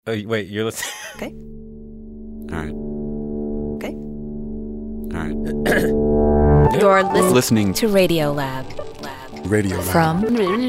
Oh, wait, you're listening? Okay. All right. Okay. All right. You're Listening to Radio Lab. Radio Lab. From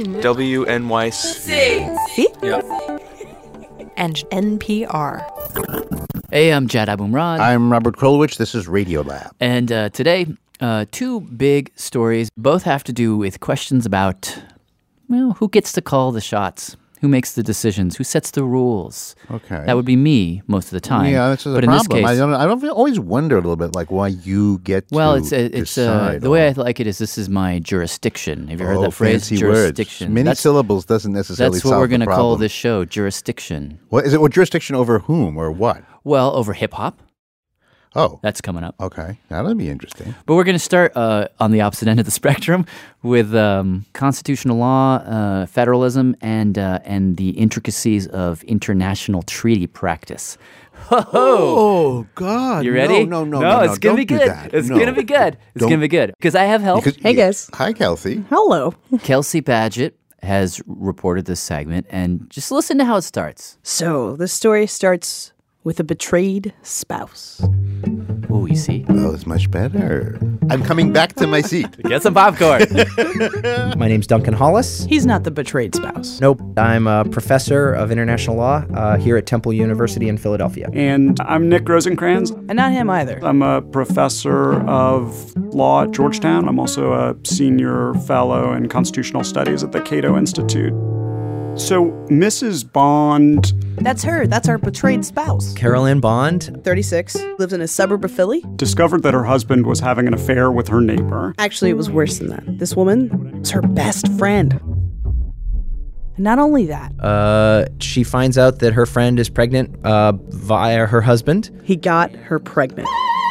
WNYC. Yeah. and NPR. Hey, I'm Jad Abumrad. I'm Robert Krulwich. This is Radio Lab. And today, two big stories. Both have to do with questions about, well, who gets to call the shots? Who makes the decisions? Who sets the rules? Okay. That would be me most of the time. Yeah, this is but a in problem. This case, I don't always wonder a little bit like why you get well, to it's decide the way I like it is this is my jurisdiction. Have you heard that phrase? Fancy Jurisdiction. Words. Many syllables doesn't necessarily That's what solve we're going the to call problem. this show, jurisdiction. What is it? What jurisdiction over whom or what? Well, over hip hop. Oh, That's coming up. okay. That'll be interesting. But we're going to start on the opposite end of the spectrum with constitutional law, federalism, and the intricacies of international treaty practice. Oh God! You ready? No, it's going to be don't do good. that. It's No. going to be good. It's Don't- going to be good. Because I have help. Because- Hey, guys. Hi, Kelsey. Hello. Kelsey Badgett has reported this segment, and just listen to how it starts. So, the story starts with a betrayed spouse. Oh, you see? Oh, it's much better. I'm coming back to my seat. Get some popcorn. My name's Duncan Hollis. He's not the betrayed spouse. Nope, I'm a professor of international law here at Temple University in Philadelphia. And I'm Nick Rosencrantz. And not him either. I'm a professor of law at Georgetown. I'm also a senior fellow in constitutional studies at the Cato Institute. So, Mrs. Bond That's her. That's our betrayed spouse. Carol Ann Bond. 36, lives in a suburb of Philly. discovered that her husband was having an affair with her neighbor. Actually, it was worse than that. This woman was her best friend. And not only that, She finds out that her friend is pregnant via her husband. he got her pregnant.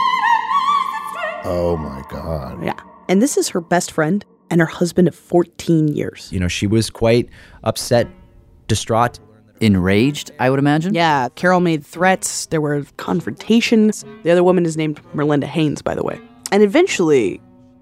Oh my God. Yeah. And this is her best friend and her husband of 14 years. You know, she was quite upset, distraught. Enraged, I would imagine. Yeah, Carol made threats. There were confrontations. The other woman is named Merlinda Haynes, by the way. And eventually,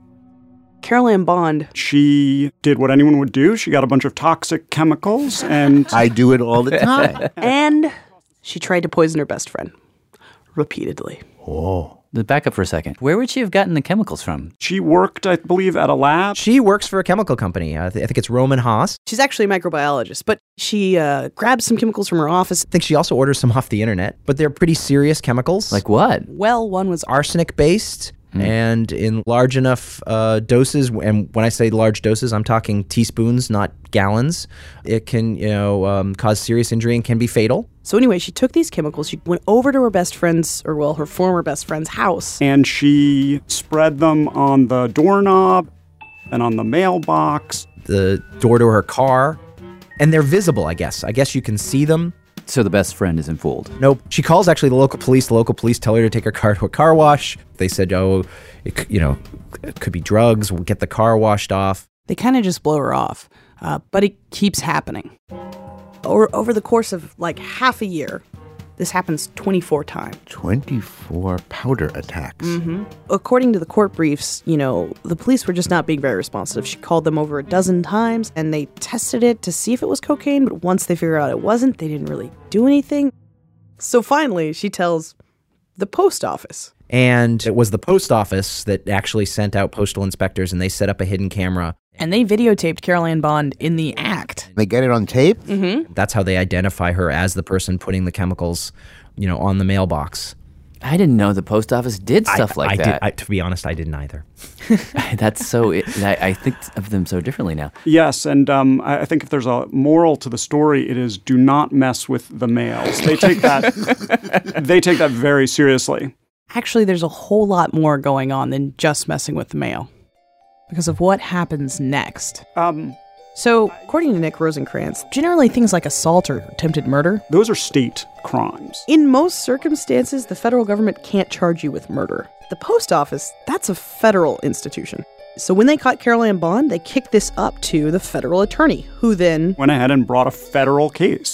Carol Ann Bond, She did what anyone would do. She got a bunch of toxic chemicals and I do it all the time. and she tried to poison her best friend repeatedly. Oh. Back up for a second. Where would she have gotten the chemicals from? she worked, I believe, at a lab. She works for a chemical company. I think it's Roman Haas. She's actually a microbiologist, but she grabbed some chemicals from her office. I think she also orders some off the internet, but they're pretty serious chemicals. Like what? Well, one was arsenic-based. And in large enough doses, and when I say large doses, I'm talking teaspoons, not gallons. It can, cause serious injury and can be fatal. So anyway, she took these chemicals. She went over to her best friend's, her former best friend's house. And she spread them on the doorknob and on the mailbox. The door to her car, and they're visible, I guess. I guess you can see them. So the best friend isn't fooled. Nope. She calls actually the local police. The local police tell her to take her car to a car wash. They said, it could be drugs. We'll get the car washed off. They kind of just blow her off, but it keeps happening. Over the course of like half a year, this happens 24 times. 24 powder attacks. According to the court briefs, the police were just not being very responsive. She called them over a dozen times, and they tested it to see if it was cocaine, but once they figured out it wasn't, they didn't really do anything. So finally, she tells the post office. And it was the post office that actually sent out postal inspectors, and they set up a hidden camera. And they videotaped Carol Ann Bond in the act. They get it on tape? That's how they identify her as the person putting the chemicals, on the mailbox. I didn't know the post office did stuff like that. To be honest, I didn't either. That's so. I think of them so differently now. Yes, and I think if there's a moral to the story, it is do not mess with the mails. They take that they take that very seriously. Actually, there's a whole lot more going on than just messing with the mail because of what happens next. So, according to Nick Rosencrantz, generally things like assault or attempted murder, Those are state crimes. in most circumstances, the federal government can't charge you with murder. The post office, that's a federal institution. So when they caught Carol Ann Bond, they kicked this up to the federal attorney, who then... Went ahead and brought a federal case.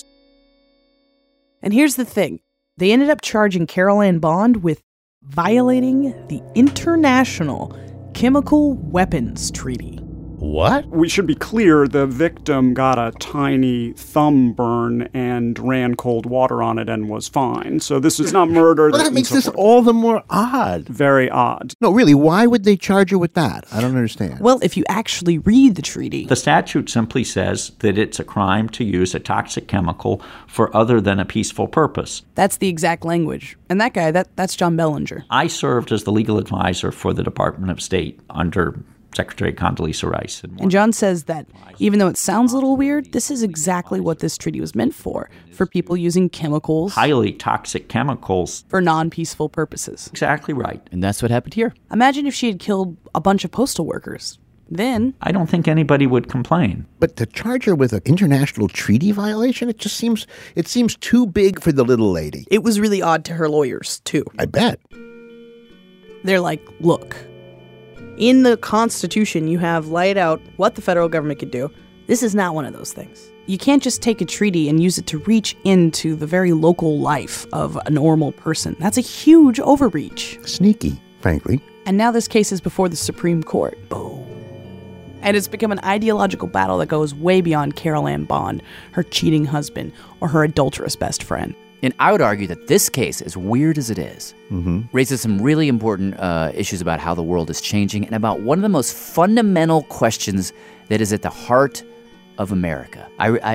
And here's the thing. They ended up charging Carol Ann Bond with violating the International Chemical Weapons Treaty. What? We should be clear, the victim got a tiny thumb burn and ran cold water on it and was fine. So this is not murder. Well, that makes and so this forth. all the more odd. Very odd. No, really, why would they charge her with that? I don't understand. Well, if you actually read the treaty, The statute simply says that it's a crime to use a toxic chemical for other than a peaceful purpose. that's the exact language. And that guy, that's John Bellinger. I served as the legal advisor for the Department of State under Secretary Condoleezza Rice. And John says that even though it sounds a little weird, this is exactly what this treaty was meant for people using chemicals highly toxic chemicals. for non-peaceful purposes. Exactly right. And that's what happened here. Imagine if she had killed a bunch of postal workers. Then, I don't think anybody would complain. But to charge her with an international treaty violation, it seems too big for the little lady. it was really odd to her lawyers, too. I bet. They're like, look, in the Constitution, you have laid out what the federal government could do. This is not one of those things. You can't just take a treaty and use it to reach into the very local life of a normal person. That's a huge overreach. Sneaky, frankly. And now this case is before the Supreme Court. Boom. And it's become an ideological battle that goes way beyond Carol Ann Bond, her cheating husband, or her adulterous best friend. And I would argue that this case, as weird as it is, raises some really important issues about how the world is changing and about one of the most fundamental questions that is at the heart of America.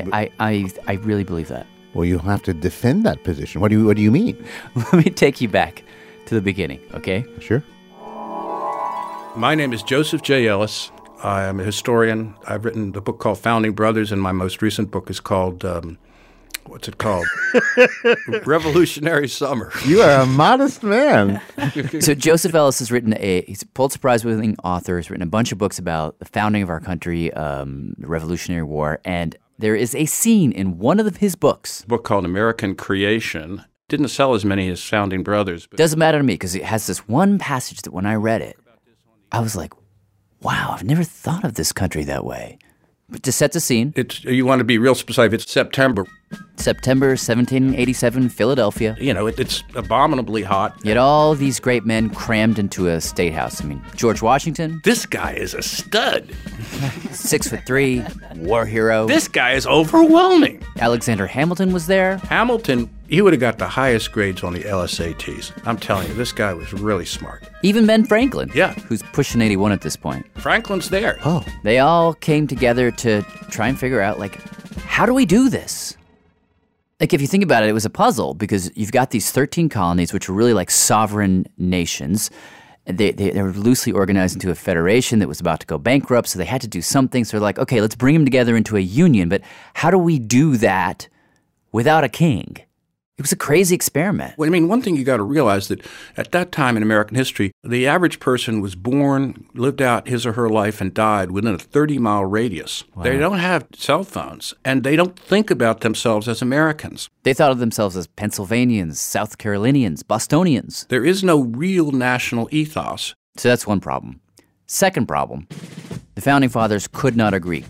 I really believe that. Well, you'll have to defend that position. What do you mean? Let me take you back to the beginning, okay? Sure. My name is Joseph J. Ellis. I am a historian. I've written a book called Founding Brothers, and my most recent book is called, what's it called? Revolutionary Summer. You are a modest man. So Joseph Ellis has written he's a Pulitzer Prize-winning author. He's written a bunch of books about the founding of our country, the Revolutionary War, and there is a scene in one of his books. A book called American Creation. Didn't sell as many as Founding Brothers. But Doesn't matter to me because it has this one passage that when I read it, I was like, wow, I've never thought of this country that way. But to set the scene, you want to be real specific. It's September. September 1787, Philadelphia. You know, it's abominably hot. Yet all these great men crammed into a state house. I mean, George Washington, This guy is a stud. 6'3", war hero. This guy is overwhelming. Alexander Hamilton was there. Hamilton, he would have got the highest grades on the LSATs. I'm telling you, this guy was really smart. Even Ben Franklin, Yeah. who's pushing 81 at this point. Franklin's there. Oh, They all came together to try and figure out, like, how do we do this? Like, if you think about it, it was a puzzle because you've got these 13 colonies, which were really like sovereign nations. They were loosely organized into a federation that was about to go bankrupt, so they had to do something. So they're like, okay, let's bring them together into a union. But how do we do that without a king? It was a crazy experiment. Well, I mean, one thing you got to realize that at that time in American history, the average person was born, lived out his or her life, and died within a 30-mile radius. Wow. They don't have cell phones, and they don't think about themselves as Americans. They thought of themselves as Pennsylvanians, South Carolinians, Bostonians. There is no real national ethos. So that's one problem. Second problem, the Founding Fathers could not agree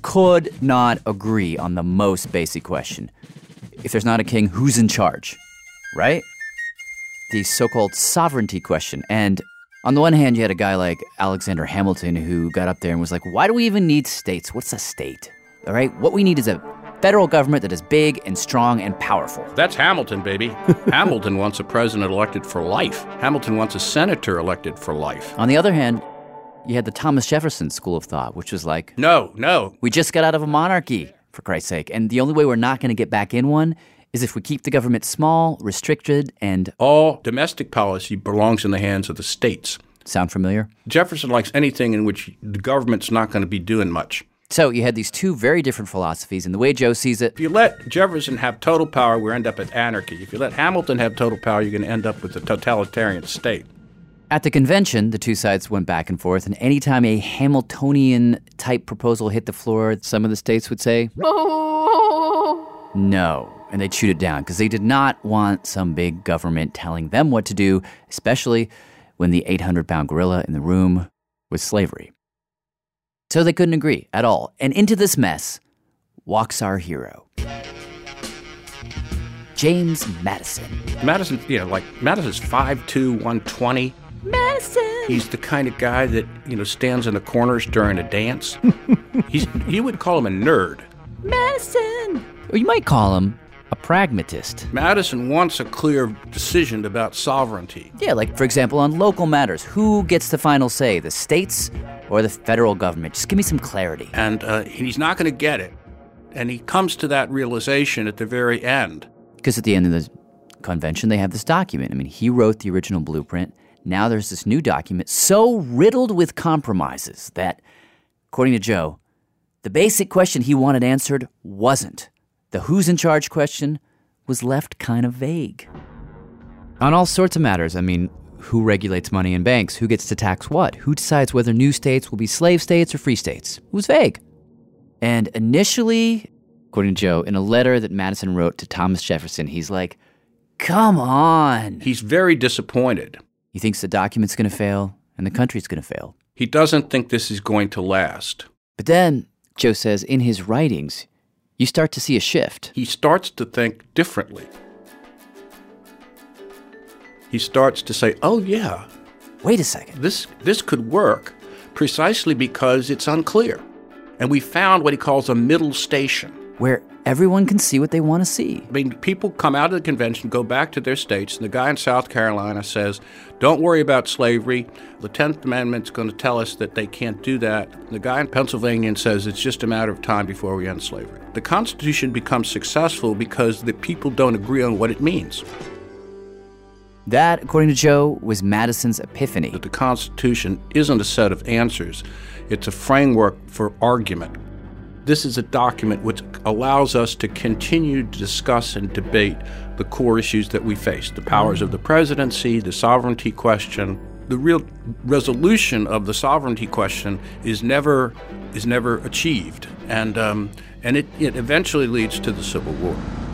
on the most basic question. If there's not a king, who's in charge, right? The so-called sovereignty question. And on the one hand, you had a guy like Alexander Hamilton who got up there and was like, why do we even need states? What's a state? All right, what we need is a federal government that is big and strong and powerful. That's Hamilton, baby. Hamilton wants a president elected for life. Hamilton wants a senator elected for life. On the other hand, you had the Thomas Jefferson school of thought, which was like, No. we just got out of a monarchy, for Christ's sake. And the only way we're not going to get back in one is if we keep the government small, restricted, and... All domestic policy belongs in the hands of the states. Sound familiar? Jefferson likes anything in which the government's not going to be doing much. So you had these two very different philosophies, and the way Joe sees it... If you let Jefferson have total power, we end up at anarchy. If you let Hamilton have total power, you're going to end up with a totalitarian state. At the convention, the two sides went back and forth, and anytime a Hamiltonian-type proposal hit the floor, some of the states would say, no, and they'd shoot it down, because they did not want some big government telling them what to do, especially when the 800-pound gorilla in the room was slavery. So they couldn't agree at all, and into this mess walks our hero, James Madison. Madison's 5'2", 120. Madison! Madison! He's the kind of guy that, stands in the corners during a dance. You would call him a nerd. Madison! Or you might call him a pragmatist. Madison wants a clear decision about sovereignty. Yeah, like, for example, on local matters, who gets the final say, the states or the federal government? Just give me some clarity. And he's not going to get it. And he comes to that realization at the very end. Because at the end of the convention, they have this document. I mean, he wrote the original blueprint. Now there's this new document so riddled with compromises that, according to Joe, the basic question he wanted answered wasn't. The who's in charge question was left kind of vague. On all sorts of matters, I mean, who regulates money in banks? Who gets to tax what? Who decides whether new states will be slave states or free states? It was vague. And initially, according to Joe, in a letter that Madison wrote to Thomas Jefferson, he's like, come on. He's very disappointed. He thinks the document's going to fail and the country's going to fail. He doesn't think this is going to last. But then, Joe says, in his writings, you start to see a shift. He starts to think differently. He starts to say, oh yeah, wait a second. This could work precisely because it's unclear. And we found what he calls a middle station. Where everyone can see what they want to see. I mean, people come out of the convention, go back to their states, and the guy in South Carolina says, don't worry about slavery. The 10th Amendment's going to tell us that they can't do that. The guy in Pennsylvania says it's just a matter of time before we end slavery. The Constitution becomes successful because the people don't agree on what it means. That, according to Joe, was Madison's epiphany. That the Constitution isn't a set of answers. It's a framework for argument. This is a document which allows us to continue to discuss and debate the core issues that we face, the powers of the presidency, the sovereignty question. The real resolution of the sovereignty question is never achieved, and it eventually leads to the Civil War.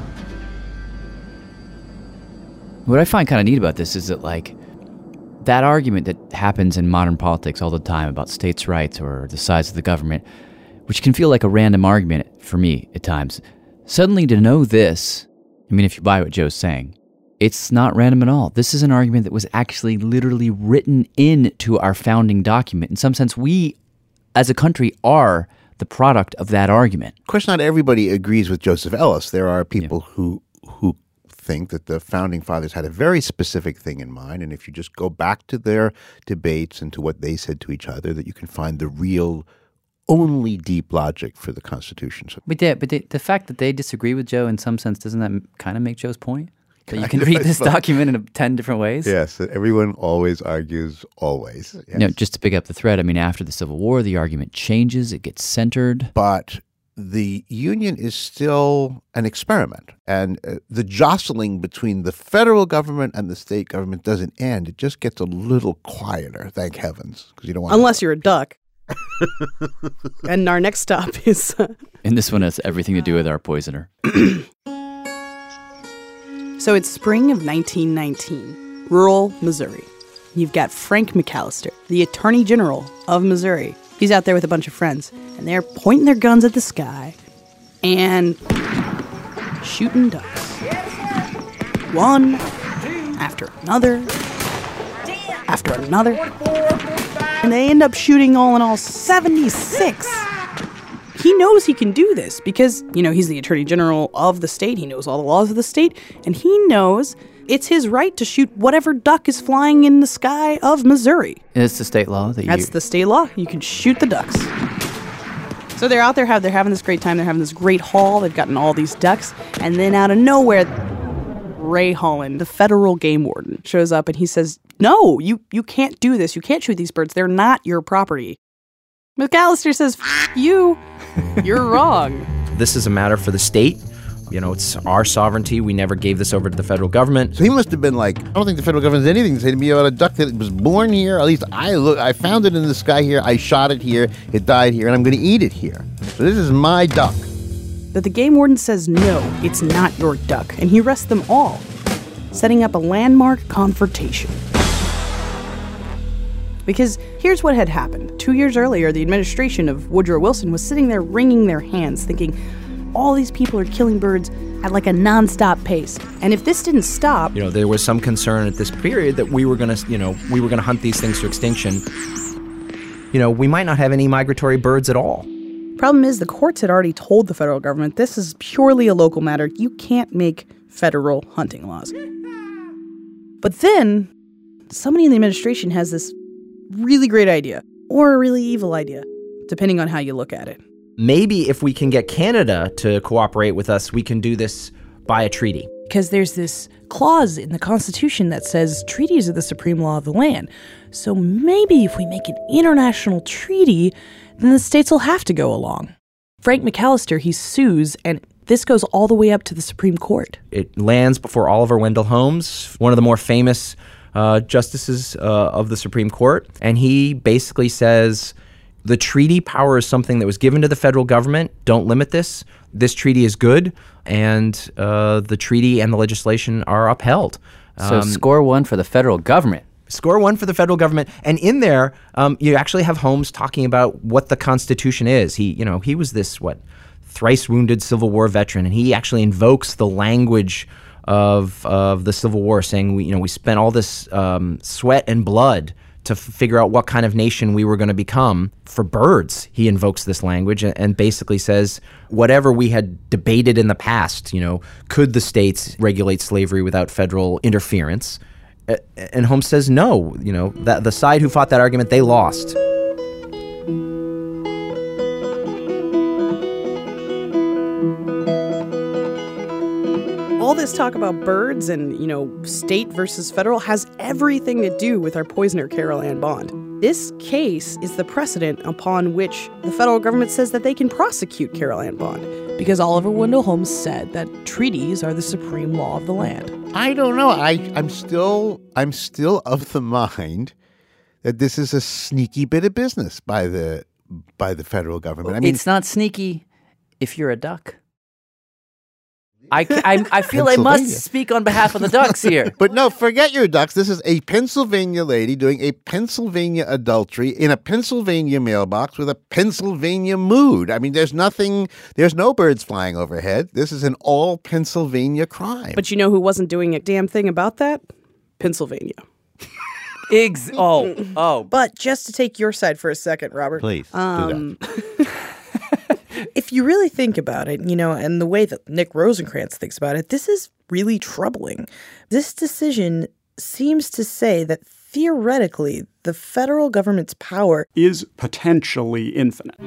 What I find kind of neat about this is that, like, that argument that happens in modern politics all the time about states' rights or the size of the government, which can feel like a random argument for me at times. Suddenly to know this, I mean, if you buy what Joe's saying, it's not random at all. This is an argument that was actually literally written into our founding document. In some sense, we, as a country, are the product of that argument. Of course, not everybody agrees with Joseph Ellis. There are people who think that the founding fathers had a very specific thing in mind, and if you just go back to their debates and to what they said to each other, that you can find the real only deep logic for the Constitution. But the fact that they disagree with Joe in some sense, doesn't that kind of make Joe's point? That you can read this document in 10 different ways? Yes, everyone always argues always. Yes. No, just to pick up the thread, I mean, after the Civil War, the argument changes, it gets centered. But the Union is still an experiment, and the jostling between the federal government and the state government doesn't end. It just gets a little quieter, thank heavens, because you don't want unless you're a duck. And our next stop is... And this one has everything to do with our poisoner. So it's spring of 1919, rural Missouri. You've got Frank McAllister, the Attorney General of Missouri. He's out there with a bunch of friends, and they're pointing their guns at the sky and shooting ducks. One after another, after another. And they end up shooting all in all 76. He knows he can do this because, he's the Attorney General of the state. He knows all the laws of the state, and he knows it's his right to shoot whatever duck is flying in the sky of Missouri. And it's the state law? That's the state law. You can shoot the ducks. So they're out there, they're having this great time. They're having this great haul. They've gotten all these ducks. And then out of nowhere, Ray Holland, the federal game warden, shows up and he says, no, you can't do this. You can't shoot these birds. They're not your property. McAllister says, you. You're wrong. This is a matter for the state. It's our sovereignty. We never gave this over to the federal government. So he must have been like, I don't think the federal government has anything to say to me about a duck that was born here. At least I found it in the sky here. I shot it here. It died here, and I'm going to eat it here. So this is my duck. But the game warden says, no, it's not your duck. And he arrests them all, setting up a landmark confrontation. Because here's what had happened. 2 years earlier, the administration of Woodrow Wilson was sitting there wringing their hands, thinking, all these people are killing birds. at like a nonstop pace. And if this didn't stop, There was some concern at this period that we were going to hunt these things to extinction. We might not have any migratory birds at all. problem is the courts had already told the federal government this is purely a local matter. You can't make federal hunting laws. But then somebody in the administration has this really great idea or a really evil idea, depending on how you look at it. Maybe if we can get Canada to cooperate with us, we can do this by a treaty. Because there's this clause in the Constitution that says treaties are the supreme law of the land. So maybe if we make an international treaty, then the states will have to go along. Frank McAllister, he sues, and this goes all the way up to the Supreme Court. It lands before Oliver Wendell Holmes, one of the more famous justices of the Supreme Court. And he basically says the treaty power is something that was given to the federal government. Don't limit this. This treaty is good, and the treaty and the legislation are upheld. So score one for the federal government. Score one for the federal government. And in there, you actually have Holmes talking about what the Constitution is. He was this, thrice wounded Civil War veteran, and he actually invokes the language of the Civil War, saying we spent all this sweat and blood to figure out what kind of nation we were going to become. For birds, he invokes this language and basically says whatever we had debated in the past, could the states regulate slavery without federal interference? And Holmes says no, that the side who fought that argument, they lost. All this talk about birds and, state versus federal has everything to do with our poisoner Carol Ann Bond. This case is the precedent upon which the federal government says that they can prosecute Carol Ann Bond. Because Oliver Wendell Holmes said that treaties are the supreme law of the land. I don't know. I'm still of the mind that this is a sneaky bit of business by the federal government. I mean, it's not sneaky if you're a duck. I feel I must speak on behalf of the ducks here. But no, forget your ducks. This is a Pennsylvania lady doing a Pennsylvania adultery in a Pennsylvania mailbox with a Pennsylvania mood. I mean, there's no birds flying overhead. This is an all Pennsylvania crime. But you know who wasn't doing a damn thing about that? Pennsylvania. But just to take your side for a second, Robert. Please, do that. If you really think about it, and the way that Nick Rosencrantz thinks about it, this is really troubling. This decision seems to say that theoretically the federal government's power is potentially infinite.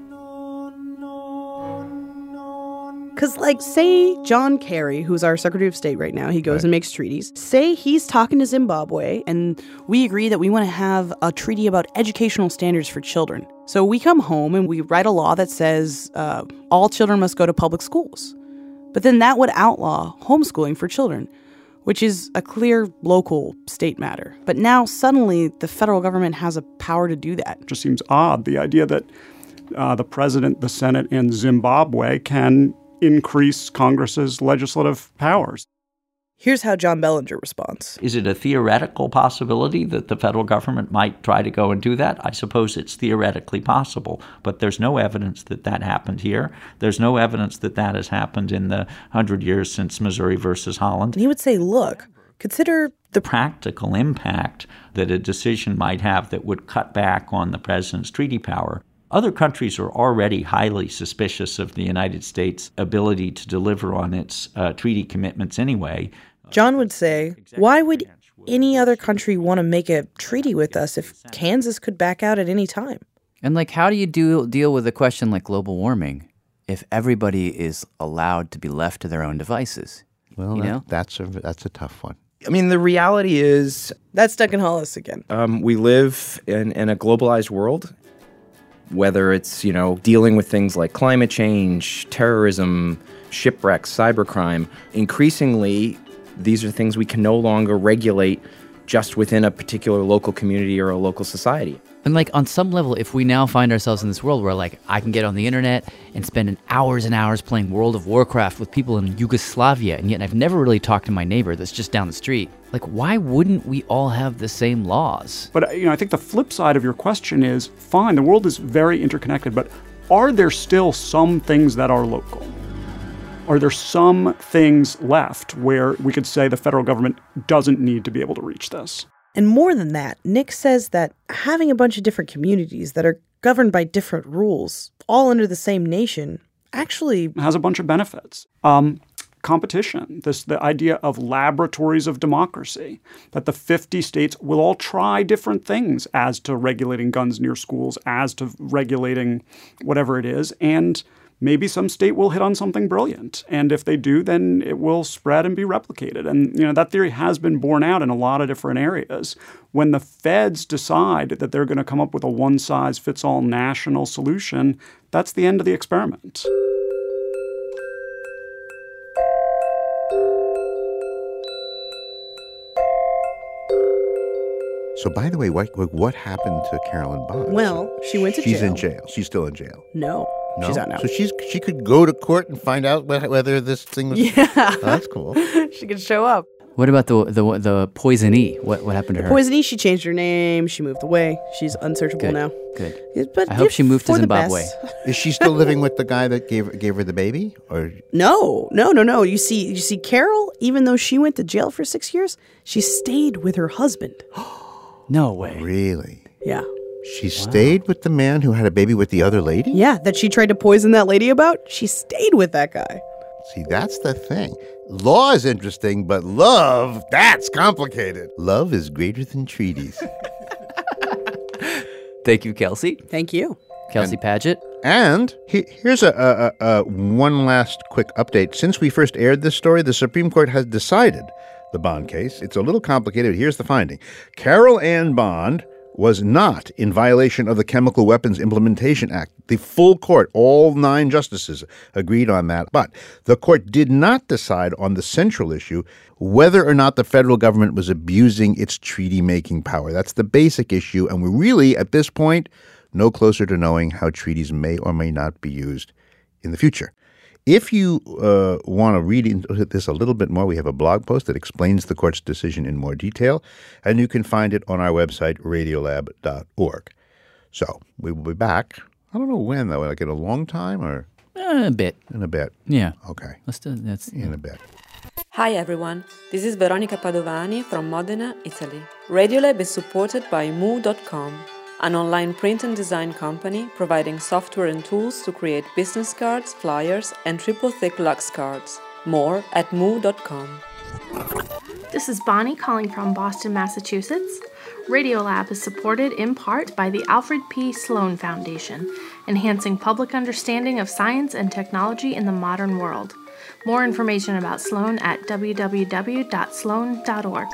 Because, say John Kerry, who's our Secretary of State right now, he goes and makes treaties. Say he's talking to Zimbabwe, and we agree that we want to have a treaty about educational standards for children. So we come home and we write a law that says all children must go to public schools. But then that would outlaw homeschooling for children, which is a clear local state matter. But now suddenly the federal government has a power to do that. It just seems odd, the idea that the president, the Senate, and Zimbabwe can increase Congress's legislative powers. Here's how John Bellinger responds. Is it a theoretical possibility that the federal government might try to go and do that? I suppose it's theoretically possible, but there's no evidence that that happened here. There's no evidence that that has happened in the 100 years since Missouri versus Holland. And he would say, look, consider the practical impact that a decision might have that would cut back on the president's treaty power. Other countries are already highly suspicious of the United States' ability to deliver on its treaty commitments anyway. John would say, why would any other country want to make a treaty with us if Kansas could back out at any time? And how do you deal with a question like global warming if everybody is allowed to be left to their own devices? Well, that's a tough one. I mean, the reality is... That's Duncan Hollis again. We live in a globalized world. Whether it's, dealing with things like climate change, terrorism, shipwrecks, cybercrime, increasingly, these are things we can no longer regulate just within a particular local community or a local society. And on some level, if we now find ourselves in this world where I can get on the internet and spend hours and hours playing World of Warcraft with people in Yugoslavia, and yet I've never really talked to my neighbor that's just down the street, why wouldn't we all have the same laws? But, I think the flip side of your question is, fine, the world is very interconnected, but are there still some things that are local? Are there some things left where we could say the federal government doesn't need to be able to reach this? And more than that, Nick says that having a bunch of different communities that are governed by different rules, all under the same nation, actually has a bunch of benefits. Competition, the idea of laboratories of democracy, that the 50 states will all try different things as to regulating guns near schools, as to regulating whatever it is, and maybe some state will hit on something brilliant. And if they do, then it will spread and be replicated. And that theory has been borne out in a lot of different areas. When the feds decide that they're going to come up with a one-size-fits-all national solution, that's the end of the experiment. So, by the way, what happened to Carolyn Bond? Well, she went to jail. She's in jail. She's still in jail. No, she's out now. So she could go to court and find out whether this thing was... Yeah. Oh, that's cool. She could show up. What about the poisonee? What happened to her? Poisonee, she changed her name. She moved away. She's unsearchable now. Good. But I hope she moved to Zimbabwe. Is she still living with the guy that gave her the baby? Or No. You see, Carol, even though she went to jail for 6 years, she stayed with her husband. No way. Really? Yeah. She stayed with the man who had a baby with the other lady? Yeah, that she tried to poison that lady about. She stayed with that guy. See, that's the thing. Law is interesting, but love, that's complicated. Love is greater than treaties. Thank you, Kelsey. Thank you. Kelsey Padgett. And here's a one last quick update. Since we first aired this story, the Supreme Court has decided the Bond case. It's a little complicated. Here's the finding. Carol Ann Bond was not in violation of the Chemical Weapons Implementation Act. The full court, all 9 justices, agreed on that. But the court did not decide on the central issue, whether or not the federal government was abusing its treaty-making power. That's the basic issue, and we're really, at this point, no closer to knowing how treaties may or may not be used in the future. If you want to read into this a little bit more, we have a blog post that explains the court's decision in more detail, and you can find it on our website, radiolab.org. So we will be back. I don't know when, though. Like in a long time or? A bit. In a bit. Yeah. Okay. That's in a bit. Hi everyone, this is Veronica Padovani from Modena, Italy. Radiolab is supported by Moo.com, an online print and design company providing software and tools to create business cards, flyers, and triple-thick Lux cards. More at Moo.com. This is Bonnie calling from Boston, Massachusetts. Radiolab is supported in part by the Alfred P. Sloan Foundation, enhancing public understanding of science and technology in the modern world. More information about Sloan at www.sloan.org.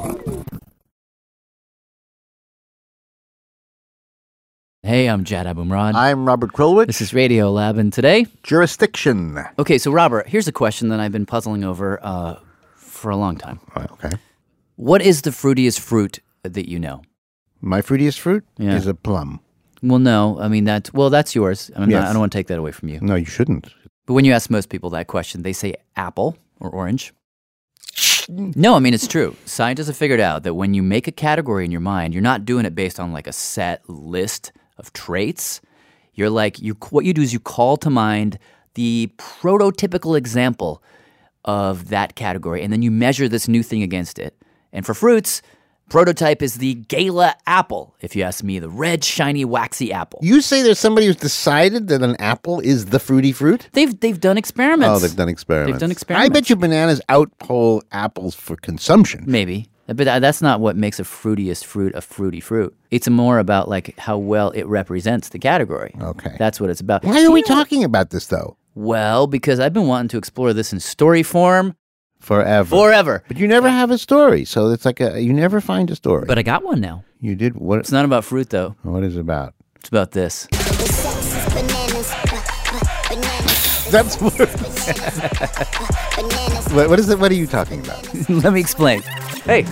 Hey, I'm Jad Abumrad. I'm Robert Krulwich. This is Radiolab, and today? Jurisdiction. Okay, so Robert, here's a question that I've been puzzling over for a long time. Okay. What is the fruitiest fruit that you know? My fruitiest fruit is a plum. Well, no. I mean, that's yours. I don't want to take that away from you. No, you shouldn't. But when you ask most people that question, they say apple or orange. No, I mean, it's true. Scientists have figured out that when you make a category in your mind, you're not doing it based on like a set list of traits. You're like, what you do is you call to mind the prototypical example of that category, and then you measure this new thing against it. And for fruits, prototype is the Gala apple, if you ask me, the red, shiny, waxy apple. You say there's somebody who's decided that an apple is the fruity fruit? They've done experiments. Oh, they've done experiments. I bet you bananas outpoll apples for consumption. Maybe. But that's not what makes a fruitiest fruit a fruity fruit. It's more about like how well it represents the category. Okay. That's what it's about. Why are we talking about this, though? Well, because I've been wanting to explore this in story form. Forever. But you never have a story, so it's like you never find a story. But I got one now. You did? What? It's not about fruit, though. What is it about? It's about this. That's what is it? What are you talking about? Let me explain. Hey.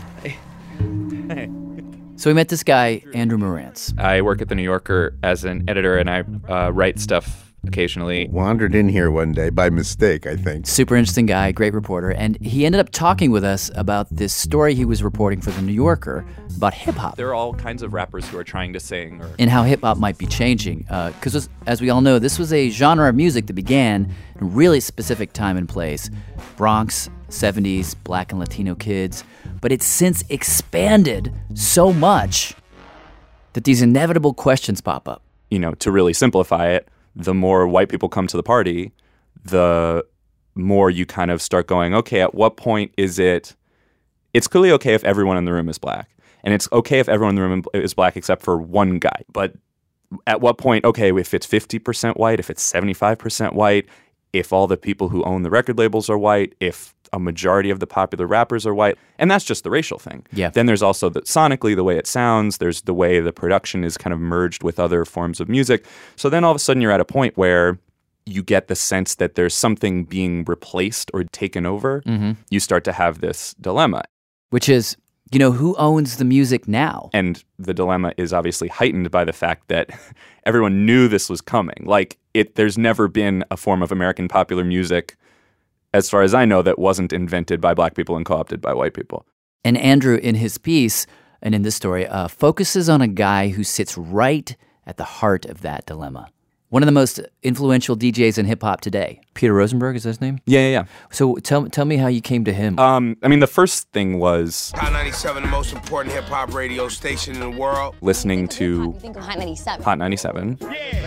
So we met this guy, Andrew Marantz. I work at The New Yorker as an editor, and I write stuff occasionally. Wandered in here one day by mistake, I think. Super interesting guy, great reporter. And he ended up talking with us about this story he was reporting for The New Yorker about hip-hop. There are all kinds of rappers who are trying to sing. And how hip-hop might be changing. Because as we all know, this was a genre of music that began in a really specific time and place. Bronx, 70s, Black and Latino kids. But it's since expanded so much that these inevitable questions pop up. You know, to really simplify it, the more white people come to the party, the more you kind of start going, okay, at what point is it's clearly okay if everyone in the room is black. And it's okay if everyone in the room is black except for one guy. But at what point, okay, if it's 50% white, if it's 75% white, if all the people who own the record labels are white, if a majority of the popular rappers are white, and that's just the racial thing. Yeah. Then there's also sonically the way it sounds, there's the way the production is kind of merged with other forms of music. So then all of a sudden you're at a point where you get the sense that there's something being replaced or taken over. Mm-hmm. You start to have this dilemma. Which is, you know, who owns the music now? And the dilemma is obviously heightened by the fact that everyone knew this was coming. Like, there's never been a form of American popular music, as far as I know, that wasn't invented by black people and co-opted by white people. And Andrew, in his piece and in this story, focuses on a guy who sits right at the heart of that dilemma. One of the most influential DJs in hip-hop today. Peter Rosenberg, is that his name? Yeah. So tell me how you came to him. I mean, the first thing was Hot 97, the most important hip-hop radio station in the world. Listening to Hot 97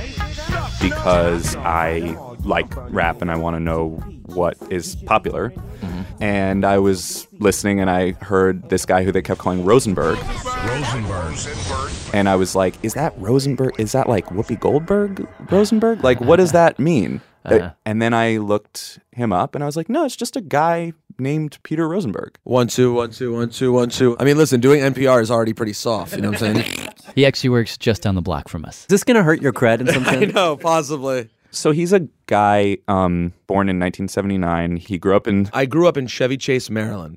because I like rap and I want to know what is popular. Mm-hmm. And I was listening and I heard this guy who they kept calling Rosenberg. And I was like, is that Rosenberg? Is that like Whoopi Goldberg Rosenberg? Like, what does that mean? And then I looked him up and I was like, no, it's just a guy named Peter Rosenberg. 1 2 1 2 1 2 1 2. I mean, listen, doing NPR is already pretty soft. You know what I'm saying? He actually works just down the block from us. Is this going to hurt your cred in some sense? I know, possibly. So he's a guy born in 1979. He grew up in... I grew up in Chevy Chase, Maryland.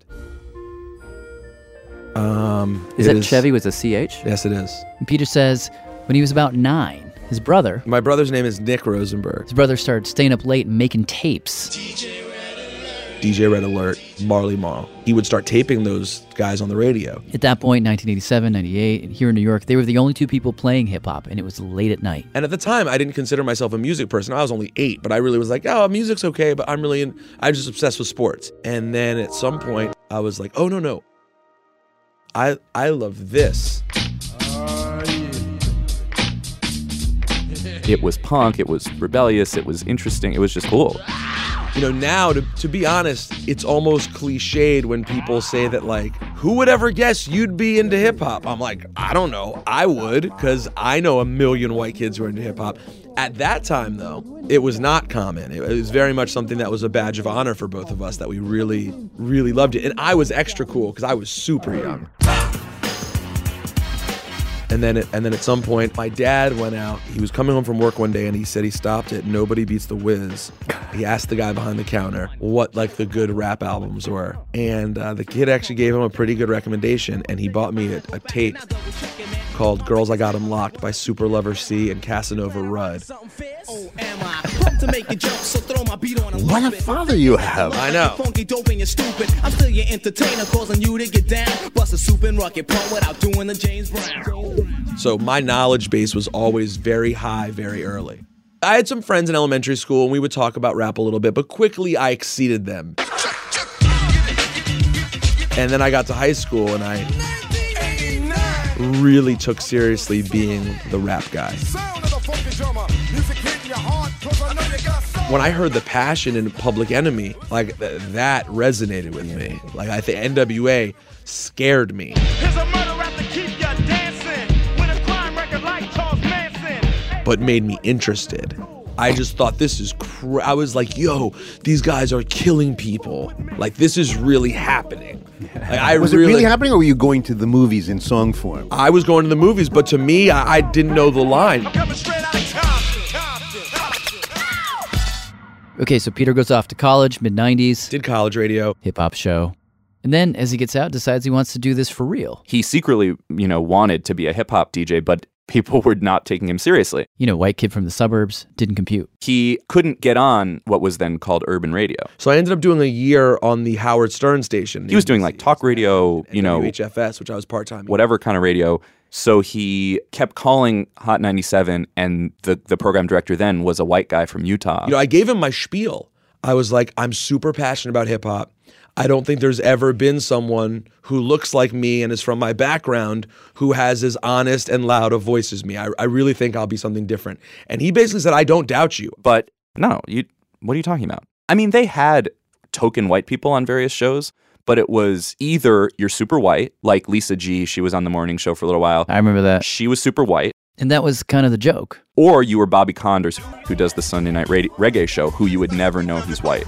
Is that Chevy with a CH? Yes, it is. And Peter says when he was about 9, his brother... My brother's name is Nick Rosenberg. His brother started staying up late and making tapes. DJ Red Alert, Marley Marl. He would start taping those guys on the radio. At that point, 1987, 98, and here in New York, they were the only two people playing hip-hop, and it was late at night. And at the time, I didn't consider myself a music person. I was only 8, but I really was like, oh, music's okay, but I'm just obsessed with sports. And then at some point, I was like, oh, no. I love this. It was punk, it was rebellious, it was interesting, it was just cool. You know, now, to be honest, it's almost cliched when people say that, like, who would ever guess you'd be into hip-hop? I'm like, I don't know. I would, because I know a million white kids who are into hip-hop. At that time, though, it was not common. It was very much something that was a badge of honor for both of us, that we really, really loved it. And I was extra cool, because I was super young. And then at some point, my dad went out. He was coming home from work one day, and he said he stopped at Nobody Beats the Wiz. He asked the guy behind the counter what, like, the good rap albums were. And the kid actually gave him a pretty good recommendation, and he bought me a tape called Girls I Got 'Em Locked by Super Lover C and Casanova Rudd. What a father you have. I know. I'm still your entertainer, causing you to get down. Bust a soup and rocket pump without doing the James Brown. So my knowledge base was always very high, very early. I had some friends in elementary school, and we would talk about rap a little bit, but quickly I exceeded them. And then I got to high school, and I really took seriously being the rap guy. When I heard the passion in Public Enemy, like, that resonated with me. Like, I think NWA scared me. But made me interested. I just thought, this is I was like, yo, these guys are killing people. Like, this is really happening. Like, was it really happening, or were you going to the movies in song form? I was going to the movies, but to me, I didn't know the line. Okay, so Peter goes off to college, mid-90s. Did college radio. Hip-hop show. And then, as he gets out, decides he wants to do this for real. He secretly, wanted to be a hip-hop DJ, but people were not taking him seriously. You know, white kid from the suburbs, didn't compute. He couldn't get on what was then called urban radio. So I ended up doing a year on the Howard Stern station. He was doing like talk radio, you know, WHFS, which I was part-time. Whatever kind of radio. So he kept calling Hot 97, and the program director then was a white guy from Utah. You know, I gave him my spiel. I was like, I'm super passionate about hip hop. I don't think there's ever been someone who looks like me and is from my background who has as honest and loud a voice as me. I really think I'll be something different. And he basically said, I don't doubt you. But no, what are you talking about? I mean, they had token white people on various shows, but it was either you're super white, like Lisa G, she was on the morning show for a little while. I remember that. She was super white. And that was kind of the joke. Or you were Bobby Condors, who does the Sunday night reggae show, who you would never know he's white.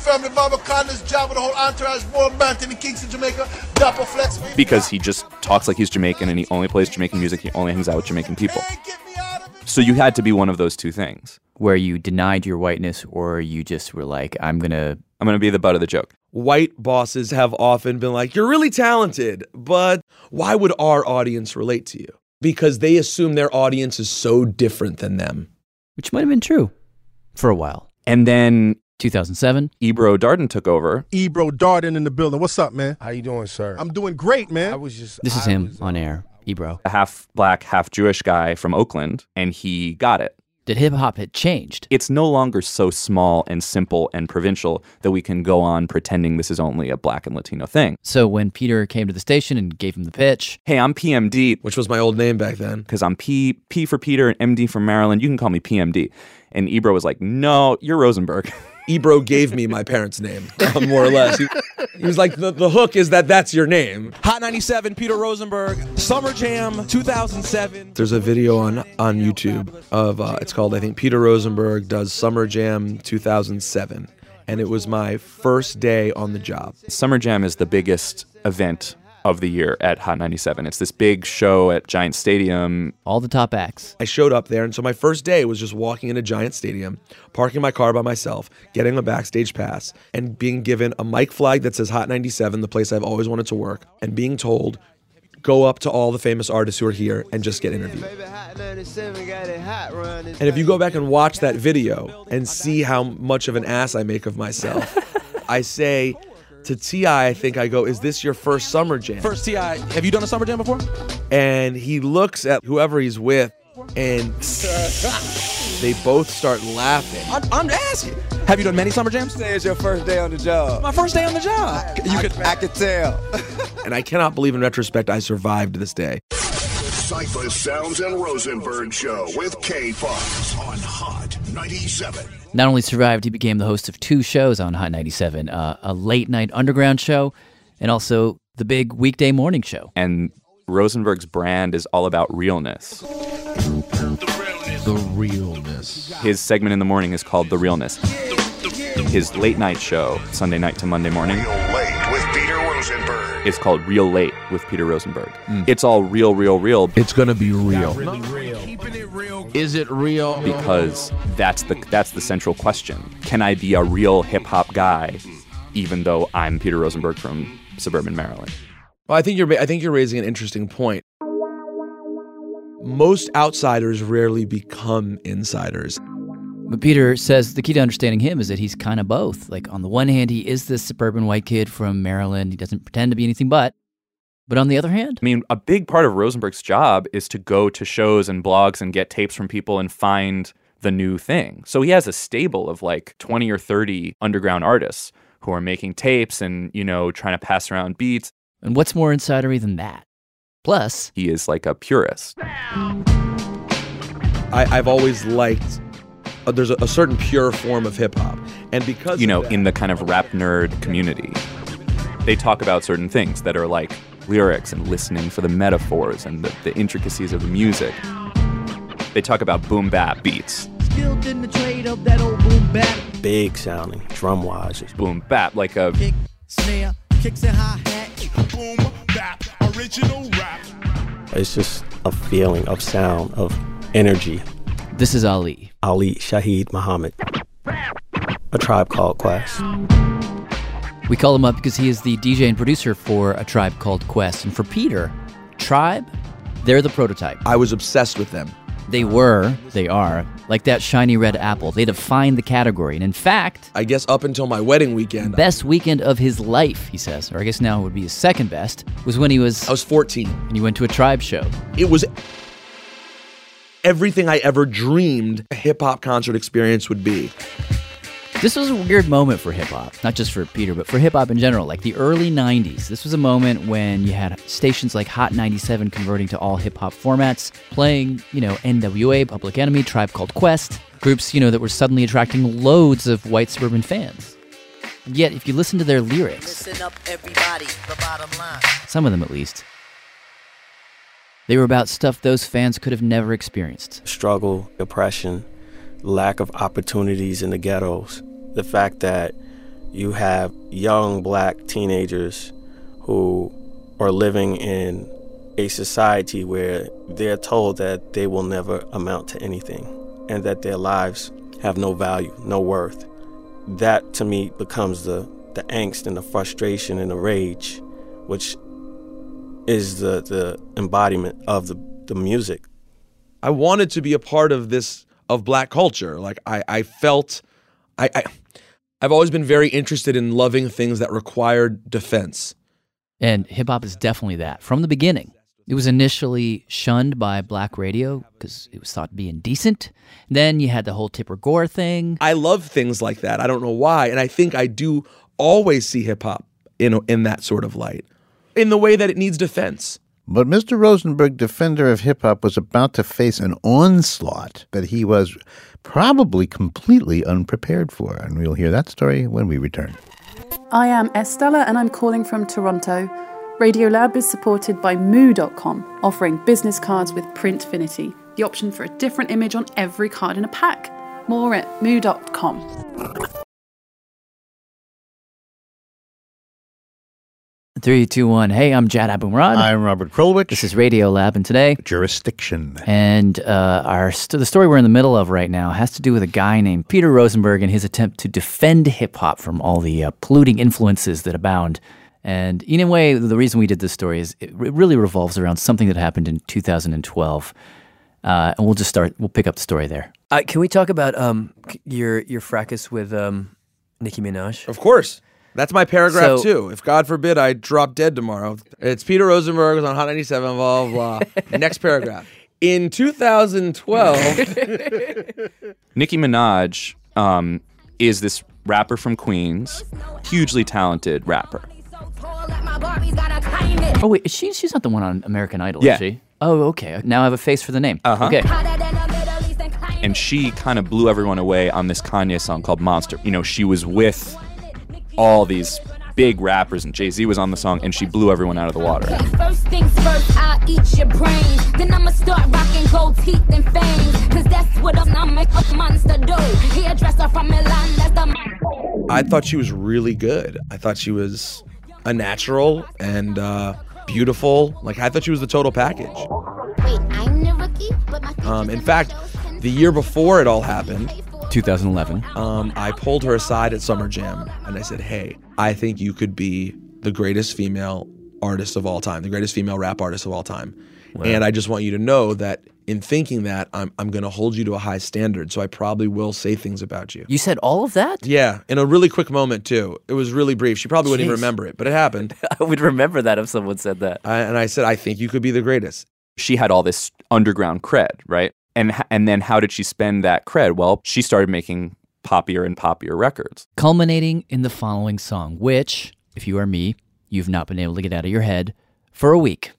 Because he just talks like he's Jamaican and he only plays Jamaican music, he only hangs out with Jamaican people. So you had to be one of those two things. Where you denied your whiteness or you just were like, I'm gonna be the butt of the joke. White bosses have often been like, you're really talented, but why would our audience relate to you? Because they assume their audience is so different than them. Which might have been true for a while. And then 2007, Ebro Darden took over. Ebro Darden in the building. What's up, man? How you doing, sir? I'm doing great, man. This is him on air, Ebro. A half black, half Jewish guy from Oakland, and he got it. That hip-hop had changed. It's no longer so small and simple and provincial that we can go on pretending this is only a black and Latino thing. So when Peter came to the station and gave him the pitch, hey, I'm PMD. Which was my old name back then. Because I'm P for Peter and MD for Maryland. You can call me PMD. And Ebro was like, no, you're Rosenberg. Ebro gave me my parents' name, more or less. He was like, the hook is that's your name. Hot 97, Peter Rosenberg, Summer Jam 2007. There's a video on YouTube of, it's called, I think, Peter Rosenberg does Summer Jam 2007. And it was my first day on the job. Summer Jam is the biggest event of the year at Hot 97. It's this big show at Giant Stadium. All the top acts. I showed up there, and so my first day was just walking into Giant Stadium, parking my car by myself, getting a backstage pass, and being given a mic flag that says Hot 97, the place I've always wanted to work, and being told, go up to all the famous artists who are here and just get interviewed. And if you go back and watch that video and see how much of an ass I make of myself, I say to T.I., I think I go, is this your first Summer Jam? First T.I., have you done a Summer Jam before? And he looks at whoever he's with, and they both start laughing. I'm asking. Have you done many Summer Jams? Say it's your first day on the job. My first day on the job. I could tell. And I cannot believe in retrospect I survived this day. Cypher Sounds and Rosenberg Show with K-Fox on Hot 97. Not only survived, he became the host of 2 shows on Hot 97, a late-night underground show and also the big weekday morning show. And Rosenberg's brand is all about realness. The realness. His segment in the morning is called The Realness. His late-night show, Sunday night to Monday morning, Real Late with Peter Rosenberg. It's called Real Late with Peter Rosenberg. It's all real, real, real. It's gonna be real. Is it real? Because that's the central question. Can I be a real hip-hop guy even though I'm Peter Rosenberg from suburban Maryland? Well, I think you're raising an interesting point. Most outsiders rarely become insiders. But Peter says the key to understanding him is that he's kind of both. Like, on the one hand, he is this suburban white kid from Maryland. He doesn't pretend to be anything but. But on the other hand? I mean, a big part of Rosenberg's job is to go to shows and blogs and get tapes from people and find the new thing. So he has a stable of like 20 or 30 underground artists who are making tapes and, you know, trying to pass around beats. And what's more insidery than that? Plus, he is like a purist. I've always liked... there's a certain pure form of hip-hop. And because you know, in the kind of rap nerd community, they talk about certain things that are like lyrics and listening for the metaphors and the intricacies of the music. They talk about boom bap beats. Skilled in the trade of that old boom bap. Big sounding, drum-wise. It's boom bap, like a... Kick, snare, kicks and hi-hat. Boom bap, original rap. It's just a feeling of sound, of energy. This is Ali. Ali Shaheed Muhammad. A Tribe Called Quest. We call him up because he is the DJ and producer for A Tribe Called Quest. And for Peter, Tribe They're the prototype. I was obsessed with them. They are, like that shiny red apple. They defined the category. And in fact, I guess up until my wedding weekend, best weekend of his life, he says, or I guess now it would be his second best, was when I was 14. And you went to a Tribe show. It was everything I ever dreamed a hip-hop concert experience would be. This was a weird moment for hip-hop, not just for Peter, but for hip-hop in general, like the early 90s. This was a moment when you had stations like Hot 97 converting to all hip-hop formats, playing, NWA, Public Enemy, Tribe Called Quest, groups, that were suddenly attracting loads of white suburban fans. And yet, if you listen to their lyrics, listen up, everybody, the bottom line. Some of them at least, they were about stuff those fans could have never experienced. Struggle, oppression, lack of opportunities in the ghettos. The fact that you have young black teenagers who are living in a society where they're told that they will never amount to anything and that their lives have no value, no worth. That, to me, becomes the angst and the frustration and the rage, which is the embodiment of the music. I wanted to be a part of this, of black culture. Like, I felt... I've always been very interested in loving things that required defense. And hip-hop is definitely that. From the beginning, it was initially shunned by black radio because it was thought to be indecent. Then you had the whole Tipper Gore thing. I love things like that. I don't know why. And I think I do always see hip-hop in that sort of light, in the way that it needs defense. But Mr. Rosenberg, defender of hip-hop, was about to face an onslaught that he was probably completely unprepared for. And we'll hear that story when we return. I am Estella and I'm calling from Toronto. Radiolab is supported by Moo.com, offering business cards with Printfinity, the option for a different image on every card in a pack. More at Moo.com. 3, 2, 1. Hey, I'm Jad Abumrad. I'm Robert Krulwich. This is Radiolab, and today... Jurisdiction. And the story we're in the middle of right now has to do with a guy named Peter Rosenberg and his attempt to defend hip-hop from all the polluting influences that abound. And in a way, the reason we did this story is it really revolves around something that happened in 2012. And we'll pick up the story there. Can we talk about your fracas with Nicki Minaj? Of course. That's my paragraph, too. If God forbid I drop dead tomorrow. It's Peter Rosenberg was on Hot 97, blah, blah, blah. Next paragraph. In 2012... Nicki Minaj is this rapper from Queens, hugely talented rapper. Oh, wait, she's not the one on American Idol, yeah. Is she? Oh, okay. Now I have a face for the name. Uh-huh. Okay. And she kind of blew everyone away on this Kanye song called Monster. She was with all these big rappers, and Jay-Z was on the song, and she blew everyone out of the water. First things first, I'll eat your brains. Then I'ma start rocking gold teeth and fangs. Cause that's what a monster do. Hairdresser from Milan, that's the... I thought she was really good. I thought she was a natural and beautiful. Like, I thought she was the total package. Wait, I'm the rookie? In fact, the year before it all happened, 2011. I pulled her aside at Summer Jam and I said, hey, I think you could be the greatest female artist of all time, the greatest female rap artist of all time. Wow. And I just want you to know that in thinking that, I'm going to hold you to a high standard. So I probably will say things about you. You said all of that? Yeah, in a really quick moment, too. It was really brief. She probably wouldn't even remember it, but it happened. I would remember that if someone said that. And I said, I think you could be the greatest. She had all this underground cred, right? And then how did she spend that cred? Well, she started making poppier and poppier records. Culminating in the following song, which, if you are me, you've not been able to get out of your head for a week.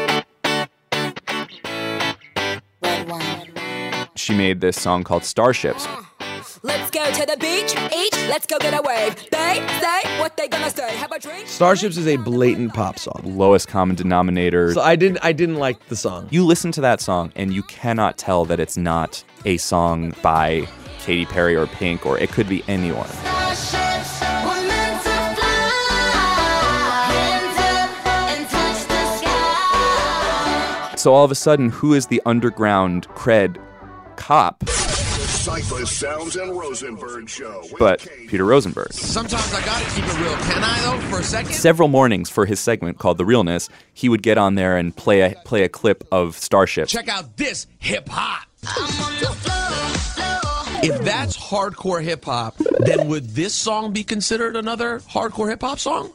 She made this song called Starships. Let's go to the beach, let's go get a wave. They say what they gonna say. Have a drink? Starships is a blatant pop song. Lowest common denominator. So I didn't like the song. You listen to that song and you cannot tell that it's not a song by Katy Perry or Pink, or it could be anyone. So all of a sudden, who is the underground cred cop? Cypher Sounds and Rosenberg Show. But Peter Rosenberg. Sometimes I gotta keep it real. Can I, though, for a second? Several mornings for his segment called The Realness, he would get on there and play a clip of Starship. Check out this hip-hop. If that's hardcore hip-hop, then would this song be considered another hardcore hip-hop song?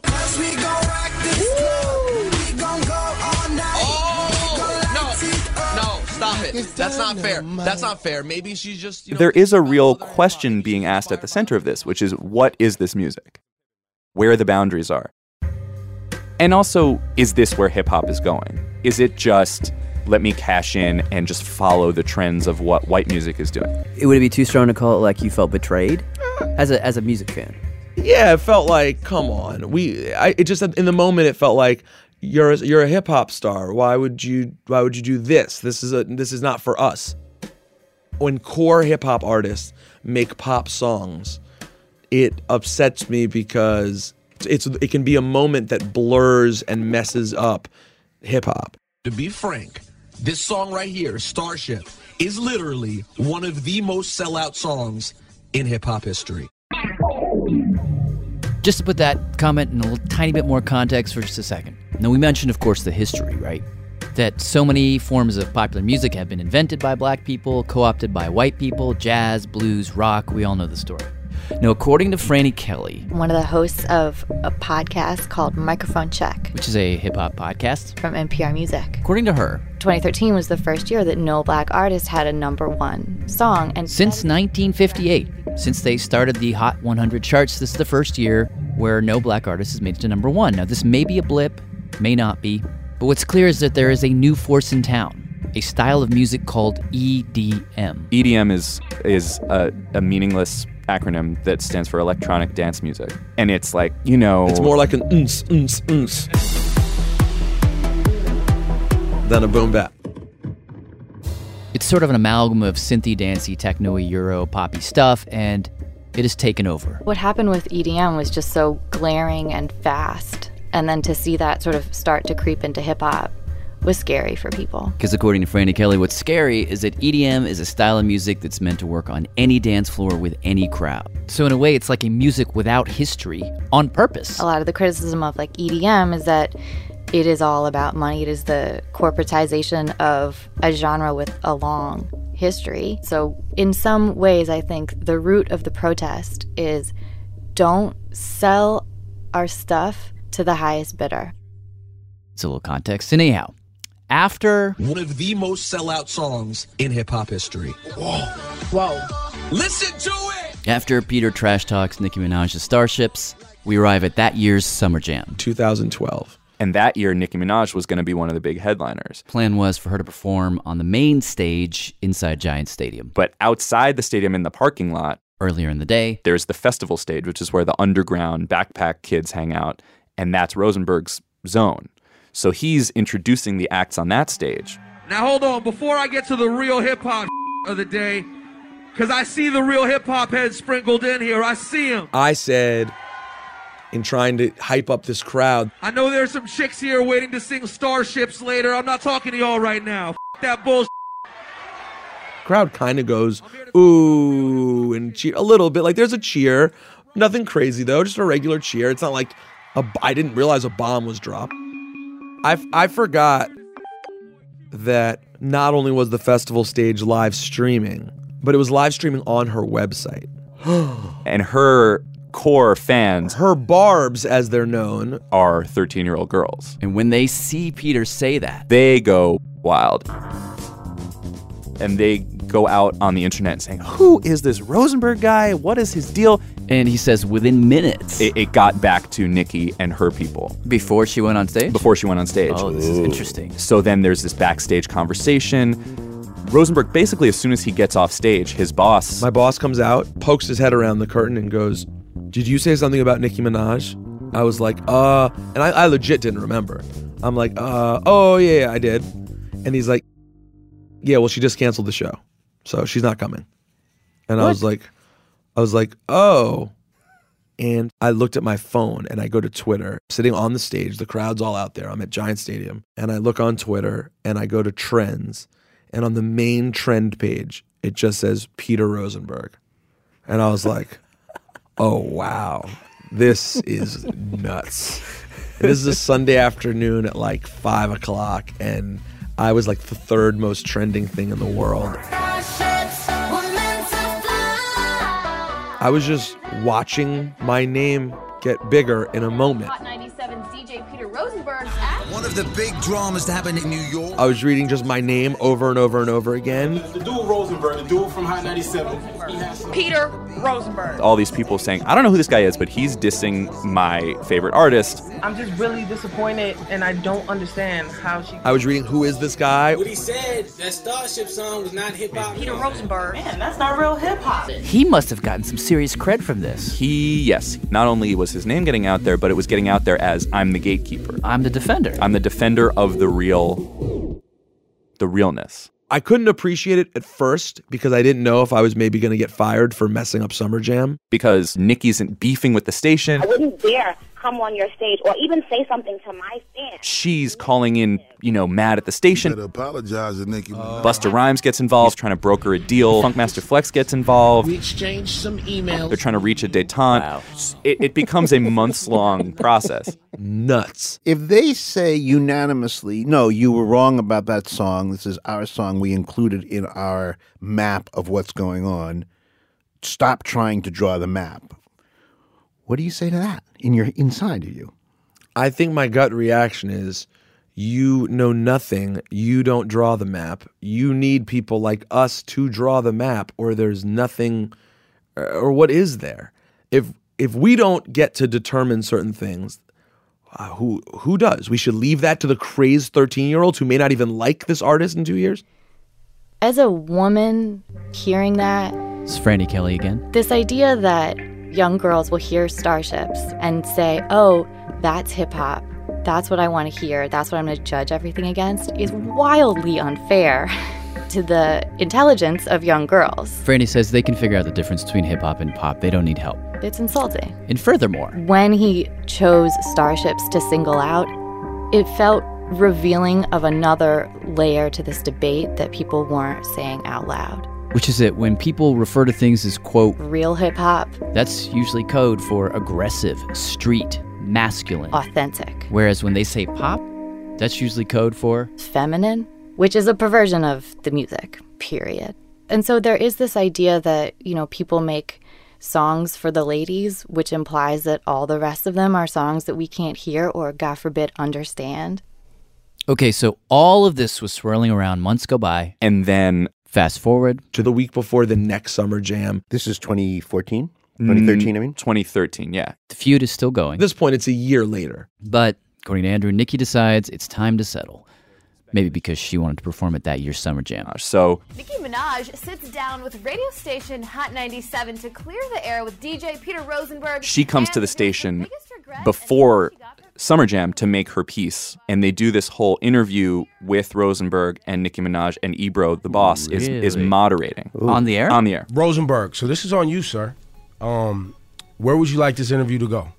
Stop it. That's not fair. That's not fair. Maybe she's just, There is a real question being asked at the center of this, which is, what is this music? Where the boundaries are. And also, is this where hip-hop is going? Is it just, let me cash in and just follow the trends of what white music is doing? Would it be too strong to call it like you felt betrayed as a music fan? Yeah, it felt like, come on. It just in the moment it felt like you're a hip hop star. Why would you do this? This is not for us. When core hip hop artists make pop songs, it upsets me because it can be a moment that blurs and messes up hip hop. To be frank, this song right here, Starship, is literally one of the most sellout songs in hip hop history. Just to put that comment in a tiny bit more context for just a second. Now, we mentioned, of course, the history, right? That so many forms of popular music have been invented by black people, co-opted by white people, jazz, blues, rock, we all know the story. Now, according to Frannie Kelly, one of the hosts of a podcast called Microphone Check, which is a hip-hop podcast from NPR Music. According to her, 2013 was the first year that no black artist had a #1 song. And since 1958, since they started the Hot 100 charts, this is the first year where no black artist has made it to #1. Now, this may be a blip, may not be, but what's clear is that there is a new force in town. A style of music called EDM. EDM is a meaningless acronym that stands for electronic dance music. And it's like, It's more like an than a boom bap. It's sort of an amalgam of synthy, dancey, techno-y, Euro, poppy stuff, and it has taken over. What happened with EDM was just so glaring and fast. And then to see that sort of start to creep into hip-hop was scary for people. Because according to Frannie Kelly, what's scary is that EDM is a style of music that's meant to work on any dance floor with any crowd. So in a way, it's like a music without history on purpose. A lot of the criticism of like EDM is that it is all about money. It is the corporatization of a genre with a long history. So in some ways, I think the root of the protest is don't sell our stuff to the highest bidder. It's a little context. And anyhow, after one of the most sellout songs in hip-hop history. Whoa. Listen to it! After Peter trash talks Nicki Minaj's Starships, we arrive at that year's Summer Jam. 2012. And that year, Nicki Minaj was going to be one of the big headliners. Plan was for her to perform on the main stage inside Giant Stadium. But outside the stadium in the parking lot, earlier in the day, there's the festival stage, which is where the underground backpack kids hang out. And that's Rosenberg's zone. So he's introducing the acts on that stage. Now hold on, before I get to the real hip-hop of the day, because I see the real hip-hop heads sprinkled in here. I see them. I said, in trying to hype up this crowd, I know there's some chicks here waiting to sing Starships later. I'm not talking to y'all right now. That bullshit. Crowd kind of goes, ooh, and cheer a little bit. Like there's a cheer. Nothing crazy though, just a regular cheer. It's not like I didn't realize a bomb was dropped. I forgot that not only was the festival stage live streaming, but it was live streaming on her website. And her core fans, her barbs as they're known, are 13-year-old girls. And when they see Peter say that, they go wild. And they go out on the internet saying, who is this Rosenberg guy? What is his deal? And he says within minutes, it got back to Nicki and her people. Before she went on stage? Before she went on stage. Oh, this is interesting. So then there's this backstage conversation. Rosenberg, basically, as soon as he gets off stage, his boss... My boss comes out, pokes his head around the curtain and goes, did you say something about Nicki Minaj? I was like, and I legit didn't remember. I'm like, oh, yeah, I did. And he's like, yeah, well, she just canceled the show. So she's not coming. And what? I was like, oh. And I looked at my phone and I go to Twitter, sitting on the stage, the crowd's all out there. I'm at Giant Stadium. And I look on Twitter and I go to trends and on the main trend page, it just says Peter Rosenberg. And I was like, oh, wow, this is nuts. And this is a Sunday afternoon at like 5 o'clock, and I was like the third most trending thing in the world. I was just watching my name get bigger in a moment. Hot 97's DJ Peter Rosenberg's one of the big dramas to happen in New York. I was reading just my name over and over and over again. The dude Rosenberg, the dude from Hot 97. Peter Rosenberg. All these people saying, I don't know who this guy is, but he's dissing my favorite artist. I'm just really disappointed, and I don't understand how she... I was reading, who is this guy? What he said, that Starship song was not hip-hop. Peter Rosenberg. Man, that's not real hip-hop. He must have gotten some serious cred from this. Yes, not only was his name getting out there, but it was getting out there as, I'm the gatekeeper. I'm the defender. I'm the defender of the realness. I couldn't appreciate it at first because I didn't know if I was maybe going to get fired for messing up Summer Jam. Because Nicki's beefing with the station. I wouldn't dare come on your stage or even say something to my fans. She's calling in, mad at the station. You better apologize to Nicki Minaj. Busta Rhymes gets involved, trying to broker a deal. Funkmaster Flex gets involved. We exchanged some emails. They're trying to reach a detente. Wow. It becomes a months-long process. Nuts. If they say unanimously, no, you were wrong about that song, this is our song, we included in our map of what's going on, stop trying to draw the map. What do you say to that inside of you? I think my gut reaction is, you know nothing, you don't draw the map. You need people like us to draw the map, or there's nothing, or what is there? If we don't get to determine certain things, who does? We should leave that to the crazed 13-year-olds who may not even like this artist in 2 years? As a woman hearing that, it's Franny Kelly again. This idea that young girls will hear Starships and say, oh, that's hip-hop, that's what I want to hear, that's what I'm going to judge everything against, is wildly unfair to the intelligence of young girls. Franny says they can figure out the difference between hip-hop and pop. They don't need help. It's insulting. And furthermore, when he chose Starships to single out, it felt revealing of another layer to this debate that people weren't saying out loud. Which is that when people refer to things as, quote, real hip-hop, that's usually code for aggressive, street, masculine, authentic. Whereas when they say pop, that's usually code for feminine, which is a perversion of the music, period. And so there is this idea that, people make songs for the ladies, which implies that all the rest of them are songs that we can't hear or, God forbid, understand. Okay, so all of this was swirling around, months go by, and then fast forward to the week before the next Summer Jam. This is 2014? 2013, I mean? 2013, yeah. The feud is still going. At this point, it's a year later. But according to Andrew, Nicki decides it's time to settle. Maybe because she wanted to perform at that year's Summer Jam. So Nicki Minaj sits down with radio station Hot 97 to clear the air with DJ Peter Rosenberg. She comes to the station before Summer Jam to make her piece, and they do this whole interview with Rosenberg, and Nicki Minaj and Ebro, the boss, is moderating. Ooh. On the air? On the air. Rosenberg, so this is on you, sir. Where would you like this interview to go?